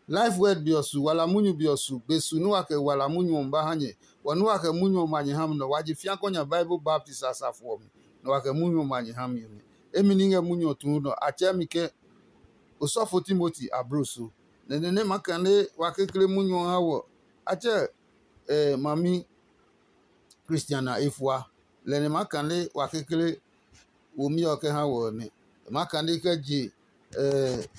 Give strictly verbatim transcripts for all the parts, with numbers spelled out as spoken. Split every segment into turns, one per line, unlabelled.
life word biosu wala munyu biosu besu no ake wala munyu mba hanye wanu ake munyu manye ham no waji fiankonya Bible Baptist asafo no ake munyu manye ham yemi emininge munyu tun no achemike Osofo Timothy abrosu nene makane wakekele munyu hawo ache eh, mami Christiana Ifwa lene makane wakekele omi oke hawo ne makane keji eh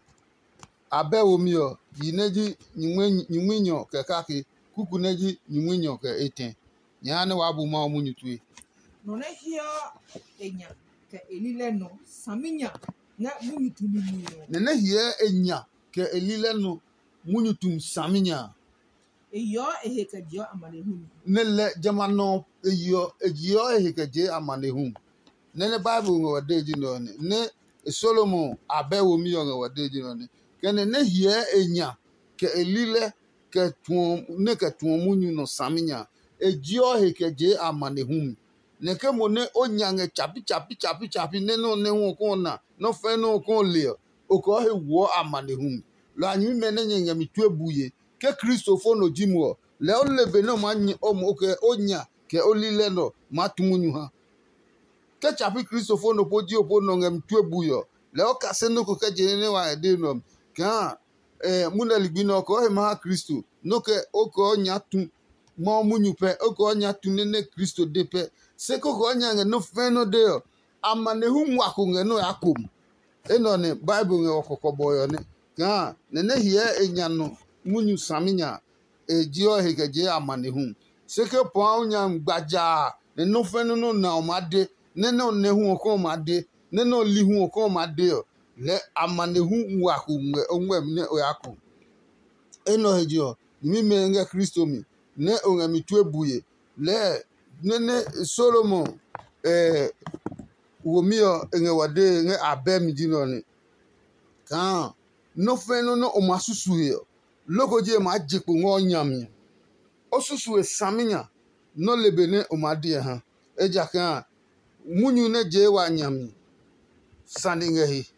abe omi o yineji nyinwenyo ke kaki kuku neji nyinwenyo ke eten nyane wabu ma munyu tue
no ne hia enya ke elile no saminya na munyu tumi ni
nene hia enya ke elile no munyu tum saminya
eyo ehekadio amanehun
nele jamano eyo eyo ehekaje amanehun nene Bible ngo wadeji no ne Solomon abe omi ngo wadeji no ne kene ne hia enya ke elile ke tuom ne ke tuomunyu no saminya ejio hekeje amanehum ne ke mo ne onyange chapi chapi chapi chapi ne no ne hu ko na no fe no ko le o ko he wo amanehum lo anyi me ne nyenge mituebuye ke Christopher no jimu le o lebe no ma o mo ke onya ke olile no matumunyu ha ke chapi Christopher no poji opo no ngem tuebuyo le o kase no ko ke je ne wa de no ka eh munaligbino ko he ma Kristo no ke oko nya tu mo munyu pe oko nya tu ne Kristo de pe se ko ko nya no fe no de amanehu nwa ko nge no akom eno ne Bible nge okoko boyo ne ka ne ne hie enya no munyu saminya ejio hegeje amanehu se ke po nya gbaja ne no fe no no na o made ne no ne hu ko made ne no li hu ko made le amanehu nwa ko nge onwe ne o akom eno hejio mi me nge Kristo mi ne onwe mi tuebuye le nene Solomon eh womio nge wade nge abem dino ni kan no fe no no o masusu he loko je ma jipo ngo nyam osusu e saminya no lebene o made ha eja kan munyu ne je wa nyam sandi nge hi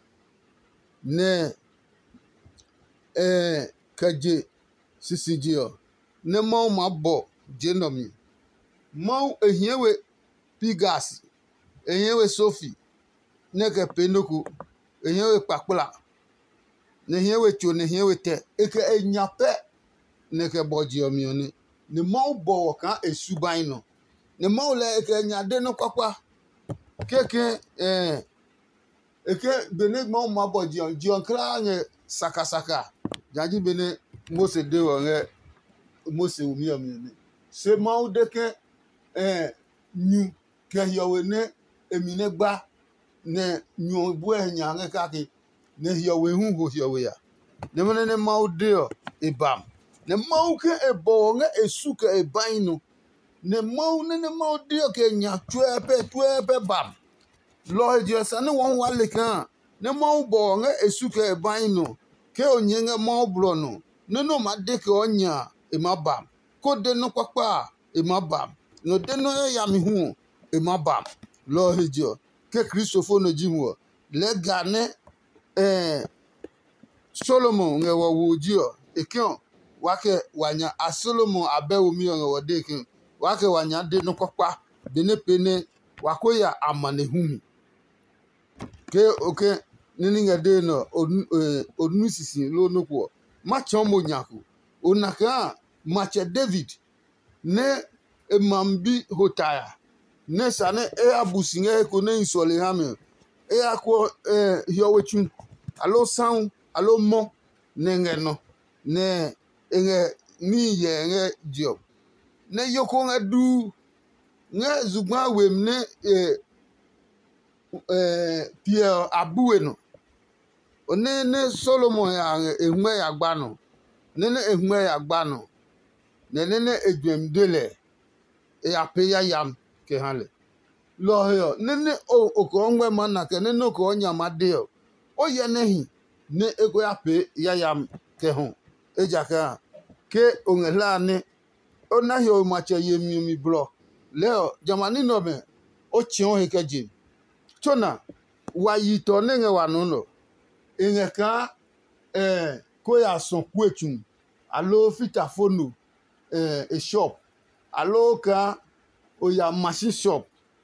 ne eh kaje sisijio ne mo ma bo genomi mo ehiewe pigas ehiewe sofi ne ke penoku ehiewe pakpla ne ehiewe cho ne ehiewe te eke enyape ne ke boji omioni ne mo bo kan esuban no ne mo le eke nyade no kwakwa keke eh eke bene mo ma boji on ji on kra nge saka saka jaji bene Mose de wonge Mose umi omioni se mo deke eh nyu ke yowe ne emine gba ne nyu bu enya nge kake ne yowe hu ho yowe ya ne mene ne ma de o ebam ne ma ke ebo nge esu ke eban no ne ma ne ne ma de o ke nya tuepe tuepe bam lo je sa ne won wale kan ne ma bo nge esu ke eban no ke onye nge ma bro no ne no ma de ke onya e ma bam ko de no kwakwa e ma bam no de no ya mi hu e ma bam lo hejo ke Christopher no jimu le gane eh Solomon nge wo wujio ekion wake wanya a Solomon abe omi nge wo de kin wake wanya de no kwakwa de ne pene wakoya amanehumi ke oke nini nge de no onu sisi lo no ko ma chomo nyaku onaka mache David ne emambi hotaya ne sane e abusinge ko ne insole hame e akwo eh hiowechun alo sound alo mo ne no ne nge ni ye nge job ne yoko nge du nge zugba wem ne eh eh Pierre abuwe no one ne Solomon ya ehwe ya gba no ne ne ehwe ya gba no ne ne ne edwem dele e apeya yam ke hale lo yo ne ne o oko nwe mana ke ne no ko onya made o o ye nehi ne ego ya pe ya yam ke ho eja ka ke onela ne ona yo ma che yemi mi blo leo jamani no me o chi o hekeji chona wa yito ne nge wa no no enye ka eh ko ya son kwechum alo fitafono eh a shop alo ka o ya machine shop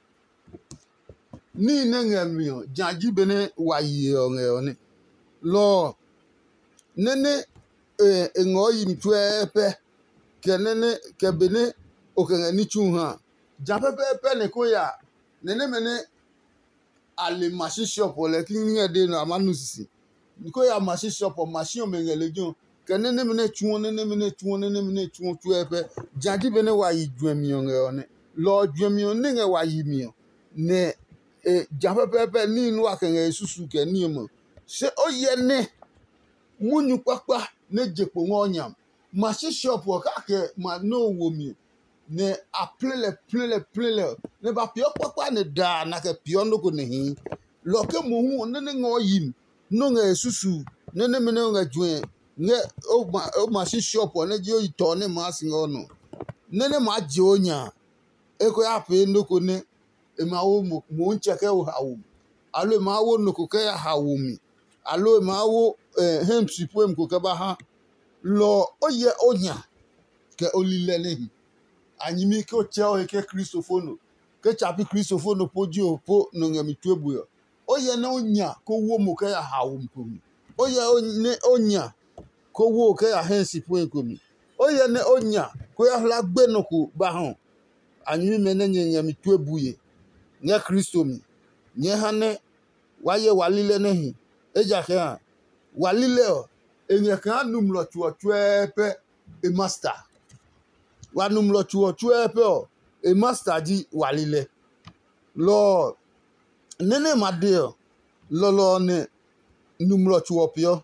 ni ne ngamio janji bene wayi ngone lo nene eh ngoyi mtwepe kenene kebene okanga ni chuha japepepe ne ko ya nene mene ale machine shop le kinga de na manusisi ko ya machine shop machine mengele jon kenene mene chuo nene mene chuo nene mene chuo twepe janji bene wayi dwemio ngone lo dwemio ne wayi mio ne e japepepe ni nu akanga susu ke ni mo se oye ne munyu papa ne jepo ngonyam machine shop o ka ke ma no wo mi ne aplele plele plele ne ba pio papa ne da na ke pio no ko ne hi lo ke mo hu ne ne ngoyim no nga susu ne ne me ne nga dwen ne o ma o machine shop o ne je o ito ne ma singo no ne ne ma je onya e ko ya pe no ko ne e ma wo mo mo ncheke o hawo alo ma wo no ko ke ya hawo mi alo ma wo eh hem sipo ko ke ba ha lo oye onya ke olile nehi anyimi ke ocheo ke kristofono ke chapi kristofono poji opo no ngami tuebu yo oye na onya ko wo mo ke ya hawo mkomi oye ne onya ko wo ke ya hen sipo ekomi oye ne onya ko ya la gbe no ko ba hon anyimi mene ngami tuebu ye nya kristo mi nye hane waye walile nehi eja ke ha walile o enye kan num lo chuo chuepe e master wa num lo chuo chuepe o e master ji walile lo nene madeo lo lo ne num lo chuo pio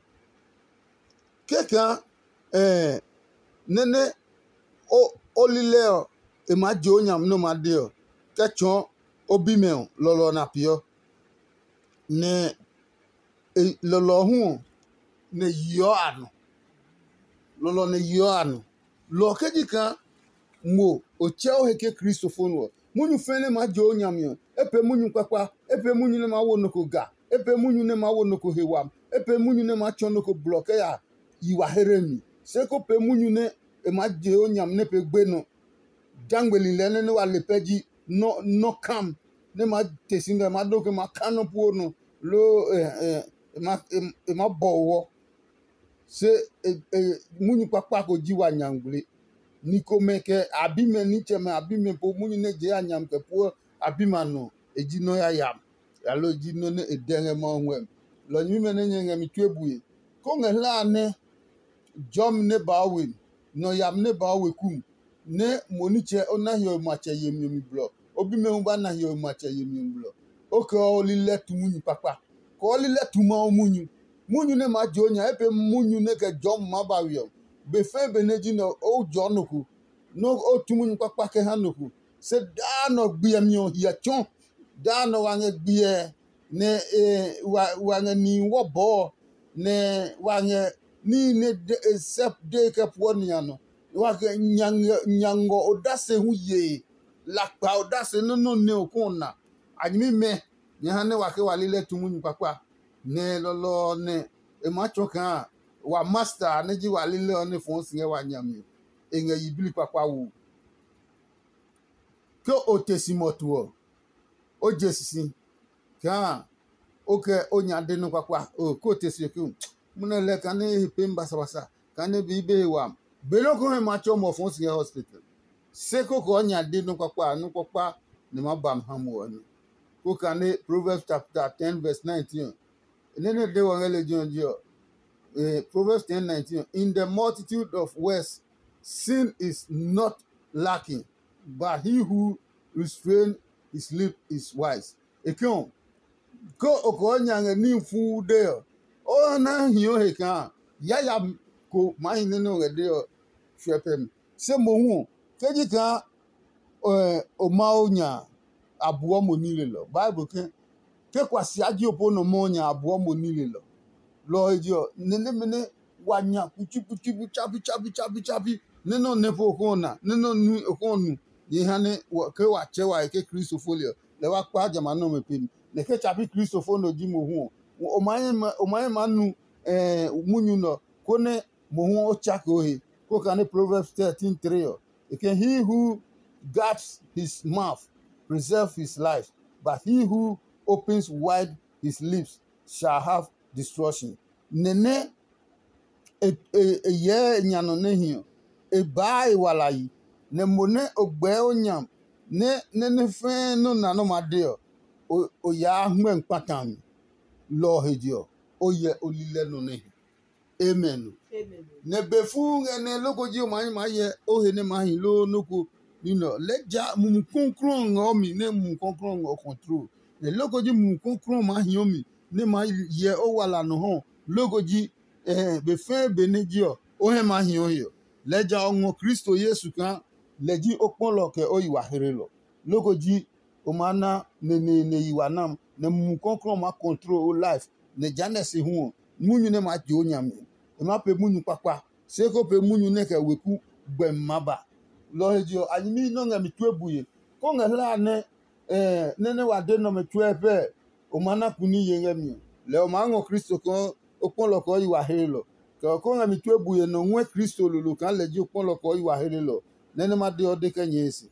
keka eh nene o olile o e ma jo nyam no madeo kechon obimeo lo lo na pio ne e lo lo hu ne yo anu lolo ne yo anu lo keji kan mo o cheo heke kristofono munyu fene ma jo nyamio epe munyu kwakwa epe munyu ne ma wo noko ga epe munyu ne ma wo noko hewam epe munyu ne ma chon noko bloke ya yiwa heremi seko pe munyu ne e ma jo nyam ne pe gbe no jangbeli le ne wa le peji no no kam ne ma tesinga ma do ke ma kano po no lo eh eh ma e ma bowo se e, e, munyu papa ko jiwa nyangbule niko meke abime niche me abime po munyu ne je anyam ke po abima no eji no ya yam ya lo ji no ne edenge mo nwem lo nyi me ne nyenge mi twebuye ko ngela ne jom ne bawin no yam ne bawe kum ne moniche onahio mache yemi mi blo obime hu ba nahio mache yemi blo o ko olile tu munyu papa ko olile tu ma munyu munyu ne ma jonya epe munyu ne ke jom ma ba wi be fe beneji no o jonuku no o tumunyu papa ke hanuku se da no gbe mi o ya chon da no wa nge gbe ne e wa wa nge ni wo bo ne wa nge ni ne de sep de ke po ni ano wa ke nyang nyango odase hu ye la pa odase no no ne okuna anyimi me nya ne wa ke wa lile tumunyu papa ne lolo ne e ma choka wa master ne ji wa lile ne fon singe wa nyami enga yibili papa wu ko o tesimoto o o jesisi ka o ke onya de no papa o ko tesiko muna le kan ne pemba sabasa kan ne bi be wa belo ko ma cho mo fon singe hospital se ko ko onya de no papa no papa ne ma bam hamu ni ko kan ne Proverbs chapter ten verse nineteen. And then they were religion, uh, Proverbs ten nineteen. In the multitude of words, sin is not lacking, but he who restrains his lip is wise. Ekon, ko okonya ni fu de o na hio he kan ya ya ko mai ne no de o hwepem se mo hu keji kan eh o ma onya abo mo ni le lo Bible kan ke kwasi aji opo no mo nya abo mo nile lo lo ejo nene mene wanya kuchi kuchi chapi chapi chapi chapi neno nepo kona neno nu okonu ye hane ke wa che wa ke kristofolio le wa pa jama no mepin le ke chapi kristofono ji mo hu o maye o maye manu eh munyu no kone mohu ochaka ohe ko kane Proverbs thirteen three again he who guards his mouth preserve his life but he who opens wide his lips shall have destruction nene e ye nyano ne hio e bai walai ne mone ogbe onyam ne ne ne fe no na no madeo o ya hwen patan lo hedio o ye olile no ne amen
Amen.
ne befu ne lokoji o man ma ye o he ne ma hin lo noko nino leja mum konkron ngomi ne mum konkron ngo control ne lokoji mum konkron ma hin omi ne ma ye o wala no ho lokoji eh be fe benegio o he ma hin o yo leja ongo Kristo Yesu kan leji opolo ke o yiwa herelo lokoji o mana ne ne ne yiwa nam ne mum konkron ma control o life ne janesi hu munyu ne ma jo nyame e ma pe munyu papa se ko pe munyu ne ke weku gbem maba lo hejo anyimi no ngami tuebuye ko ngala ne eh nene wa de no me tuepe o mana kuni ye ngami le o mango Kristo ko opolo ko yiwa herelo ko ko ngami tuebuye no nwe Kristo lulu kan leji opolo ko yiwa herelo nene ma de o de ke nyesi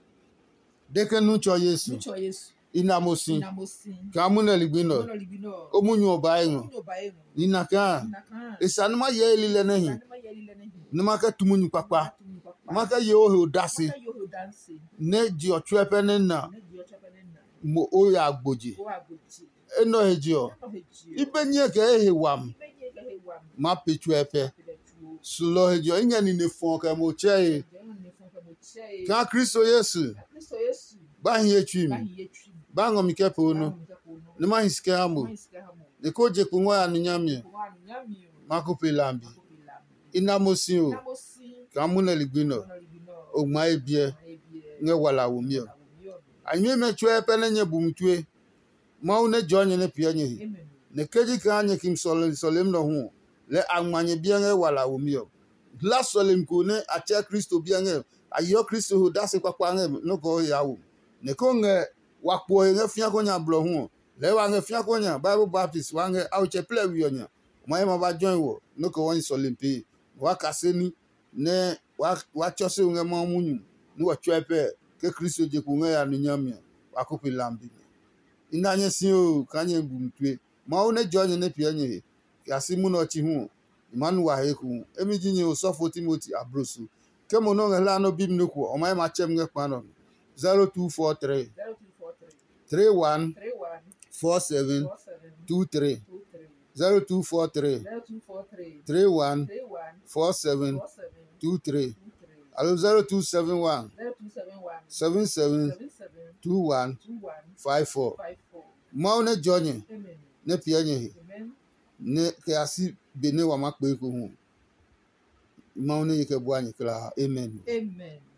de ke nu cho Yesu
Mucho Yesu.
inamosin
Namosin.
ka muna ligbino
Mono libino.
o munyu oba yin
Munyo baengo.
inaka
Naka.
esanuma ye lile nehi
Sanima yeli lene.
nima ka tumunyu papa
Tumi papa.
maka ye o he dasi
Maka yoho dancing.
ne ji ochuepe ne na
Ne dio chapanena.
mo o ya agboji
O aguti.
eno heji o
No heji.
ibe nye ke ehe wam
Ibenye gahe wam.
ma pechuepe
Pile tuo.
sulo heji o inye ni ne fon ka mo che
Deno ne fonka mo chei.
ka Kristo Yesu
Kristo Yesu.
ba hin etwim
Bahi yetwi.
ba ngo mi kepe onu
Bahi mjapo no.
ne ma hin sike amo
Maiska hamo.
ne ko je ku nwa anu nyame
Kwa nyami yo.
ma ko pe lambi
Kupila.
inamosin o
Namosin.
ka muna ligbino
Mono libino.
o ma ebie
Ebie.
nge wala wo mi o
Awumio.
anyi me chuepe ne nye bumtue ma une jonye ne pie nye
Amen.
ne keji ka anye kim solim solim no hu le amanye bia nge wala wo mi o la solim ko ne ache Kristo bia nge ayo Kristo ho dase kwakwa nge no ko ya wo ne ko nge wakpo nge fia ko nya blo hu le wa nge fia ko nya Bible Baptist wa nge au che ple wi onya ma ma ba join wo no ko won solim pe wa kaseni ne wa wa chose nge ma munyu ni wa chuepe ke Kristo je ku nge ya ni nyame wa ko pe lambi inanye si o kanye bumtue ma one jonye ne pie nye yasi mu no chi hu imanu wa heku emi jinye o sofo Timothy abrosu ke mo no ngela no bim no ku o mai ma chem nge pa no zero two four three
Zero two four three.
three one
Three one.
four seven
Four seven.
two three
Two three.
zero two four three
Zero two four three.
three one
Three one.
four seven
Four seven.
two three
Two three.
alo zero two seven one
Zero two seven one.
seven seven
Seven seven.
two one
Two one.
five four
Five four.
ma one jonye
Amen.
ne pie nye
Amen.
ne ke asi bene wa makpe ko hu ma one yike bu anyi kla amen
Amen.